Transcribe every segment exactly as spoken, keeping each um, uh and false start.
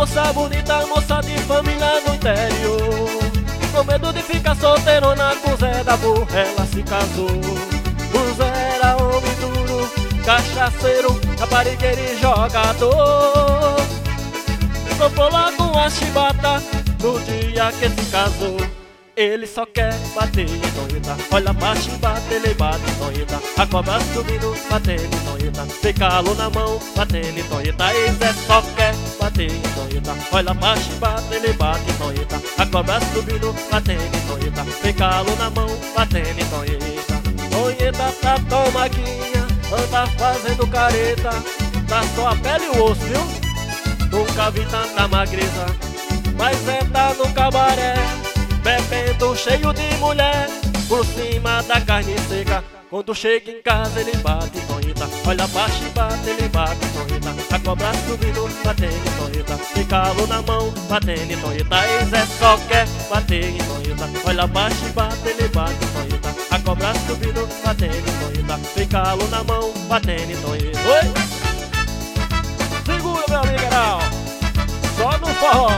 moça bonita, moça de família no interior. Com medo de ficar solteirona com Zé da Burra, ela se casou. O Zé era homem duro, cachaceiro, raparigueiro e jogador. Comprou logo uma chibata no dia que se casou. Ele só quer bater em doida, olha pra chibata, ele bate em doida. A cobra subindo, batendo em doida, tem calo na mão, batendo em doida. E Zé só quer bater em doida, olha pra chibata, ele bate em doida. A cobra subindo, batendo em doida, tem calo na mão, batendo em doida. Doida tá tomaguinha, anda fazendo careta, tá só a pele e o osso, viu? Nunca vi tanta magreza, mas é tá no cabaré, bebendo cheio de mulher, por cima da carne seca. Quando chega em casa ele bate doida, olha pra chibata, ele bate doida. A cobra subindo, batendo doida, tem calo na mão, batendo doida. E Zé só quer bater em doida, olha pra chibata, ele bate doida. A cobra subindo, batendo doida, tem calo na mão, batendo doida. Oi! Segura, meu amigo geral, só no forró.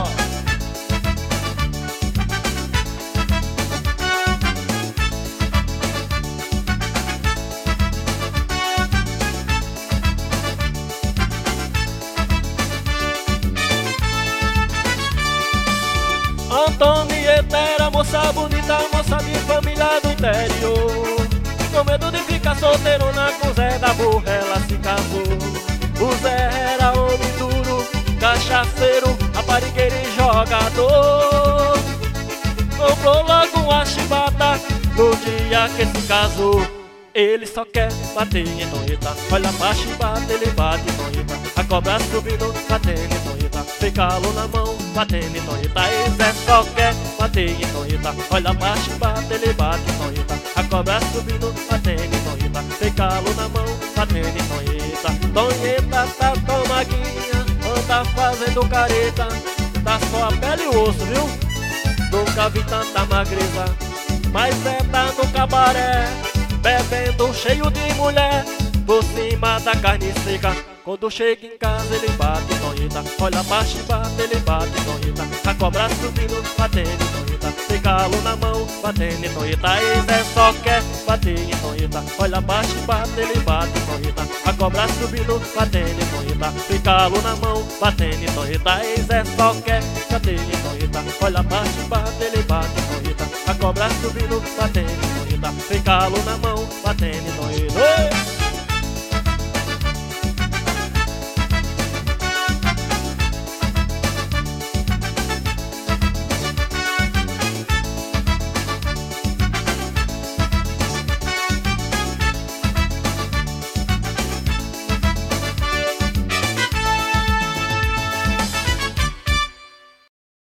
Antonieta era moça bonita, moça de família do interior. Com medo de ficar solteirona com Zé da Burra, ela se casou. O Zé era homem duro, cachaceiro, raparigueiro e jogador. Comprou logo uma chibata no dia que se casou. Ele só quer bater em doida, olha pra chibata, ele bate em doida. A cobra subindo, batendo em doida, tem calo na mão, batendo em doida. E Zé só quer bater em doida, olha pra chibata, ele bate em doida. A cobra subindo, batendo em doida, tem calo na mão, batendo em doida. Doida tá tomaguinha, anda fazendo careta, tá só a pele e o osso, viu? Nunca vi tanta magreza, mas é tá no cabaré, bebendo cheio de mulher, por cima da carne seca. Quando chega em casa ele bate doida, olha pra chibata, ele bate doida. A cobra subindo, batendo doida, tem calo na mão, batendo doida. E Zé só quer bater em doida, olha pra chibata, ele bate doida. A cobra subindo, batendo doida, tem calo na mão, batendo doida. E Zé só quer bater em doida, olha pra chibata, ele bate doida. A cobra subindo, batendo doida, tem calo na mão, batendo doida.